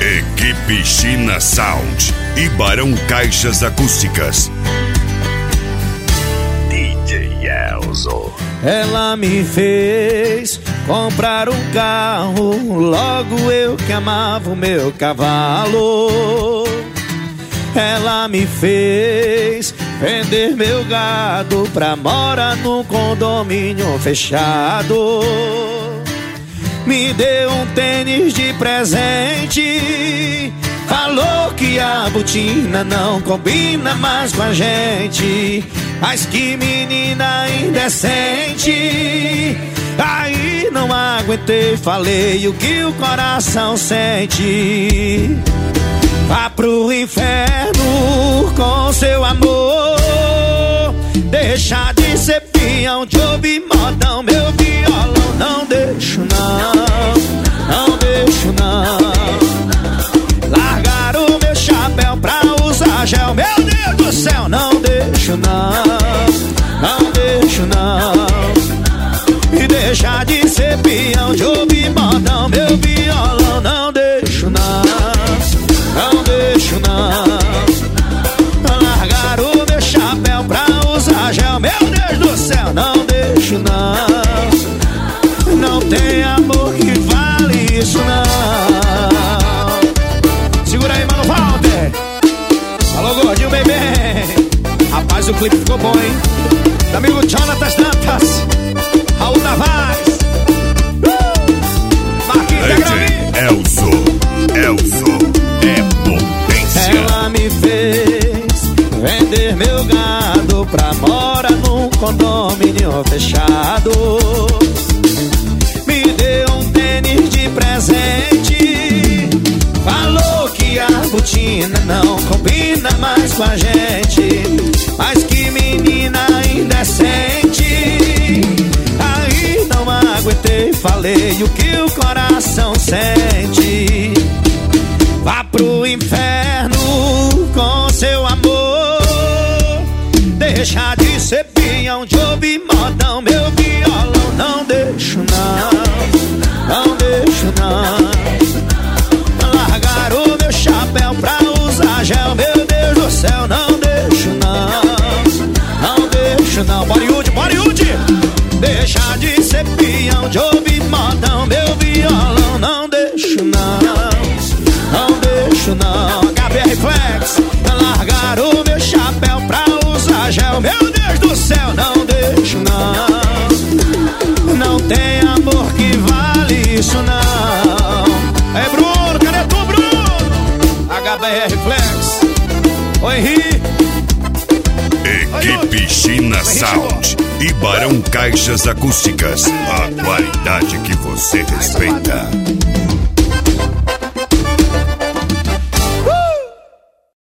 Equipe China Sound e Barão Caixas Acústicas. DJ Elzo. Ela me fez comprar um carro, logo eu que amava o meu cavalo. Ela me fez vender meu gado pra morar num condomínio fechado. Me deu um tênis de presente, falou que a botina não combina mais com a gente. Mas que menina indecente. Aí não aguentei, falei o que o coração sente. Vá pro inferno com seu amor, deixa de ser peão, de ouvir modão, meu violão. Não deixo não, não deixo não. Largar o meu chapéu pra usar gel, meu Deus do céu. Não deixo não, não deixo não. E deixar de ser peão, de ouvir modão, meu violão. Não deixo não, não deixo não. Largar o meu chapéu pra usar gel, meu Deus do céu. Não deixo não. Não tem amor que vale isso não. Segura aí, mano, Walter. Alô, gordinho, bebê. Rapaz, o clipe ficou bom, hein? Meu amigo Jonatas Dantas, Raul Tavares, Marquinhos da Graminha. Elzo é potência. Ela me fez vender meu gado pra morar num condomínio fechado. Me deu um tênis de presente, falou que a botina não combina mais com a gente. Mas que menina indecente. Aí não aguentei, falei o que o coração sente. Vá pro inferno com seu amor, deixa de ser peão, de ouvir modão, meu violão. Não deixo não, não deixo não. Largar o meu chapéu pra usar gel, meu Deus do céu. Não deixo não, não deixo não. Bollywood, Bollywood. Deixa de ser peão, de ouvir modão, meu violão. Não deixo não, não deixo não. HB Flex. Largar o meu chapéu pra usar gel, meu Deus do céu. Não deixo não. Não tem amor que vale isso não. É Bruno, cadê tu, Bruno? HBR Flex. Oi, Henrique. Equipe China Sound e Barão Caixas Acústicas. A qualidade que você respeita.